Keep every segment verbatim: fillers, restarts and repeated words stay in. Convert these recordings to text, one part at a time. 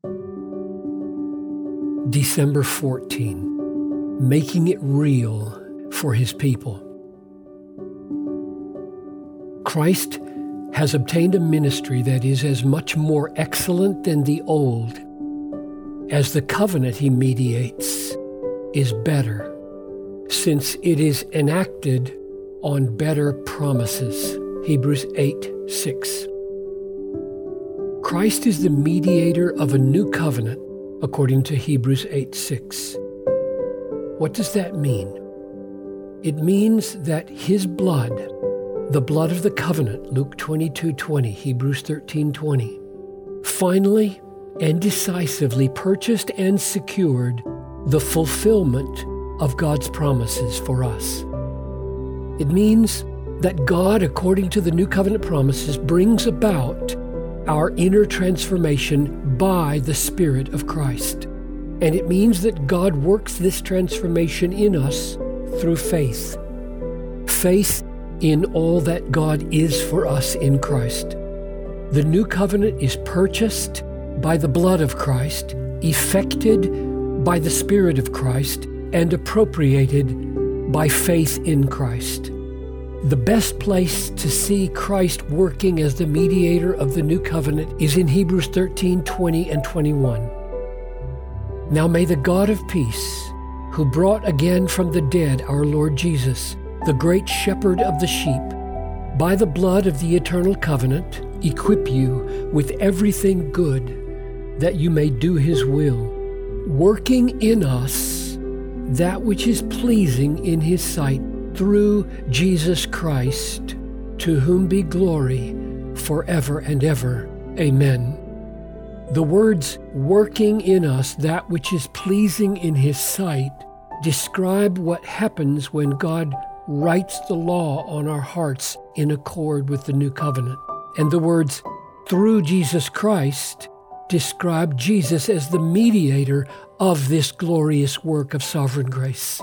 December fourteenth, making it real for his people. Christ has obtained a ministry that is as much more excellent than the old, as the covenant he mediates is better, since it is enacted on better promises. Hebrews eight six. Christ is the mediator of a new covenant, according to Hebrews eight six. What does that mean? It means that his blood, the blood of the covenant, Luke twenty-two twenty, Hebrews thirteen twenty, finally and decisively purchased and secured the fulfillment of God's promises for us. It means that God, according to the new covenant promises, brings about our inner transformation by the Spirit of Christ. And it means that God works this transformation in us through faith. Faith in all that God is for us in Christ. The new covenant is purchased by the blood of Christ, effected by the Spirit of Christ, and appropriated by faith in Christ. The best place to see Christ working as the mediator of the new covenant is in Hebrews thirteen twenty and twenty-one. Now may the God of peace, who brought again from the dead our Lord Jesus, the great shepherd of the sheep, by the blood of the eternal covenant, equip you with everything good, that you may do his will, working in us that which is pleasing in his sight, through Jesus Christ, to whom be glory forever and ever. Amen. The words working in us that which is pleasing in his sight describe what happens when God writes the law on our hearts in accord with the new covenant. And the words through Jesus Christ describe Jesus as the mediator of this glorious work of sovereign grace.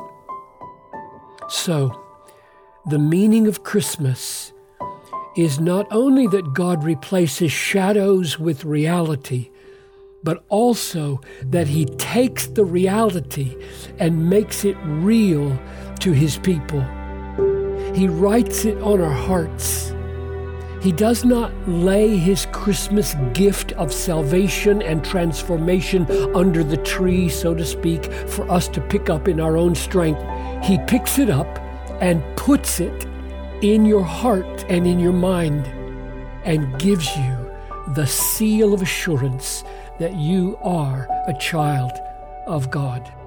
So, the meaning of Christmas is not only that God replaces shadows with reality, but also that he takes the reality and makes it real to his people. He writes it on our hearts. He does not lay his Christmas gift of salvation and transformation under the tree, so to speak, for us to pick up in our own strength. He picks it up and puts it in your heart and in your mind and gives you the seal of assurance that you are a child of God.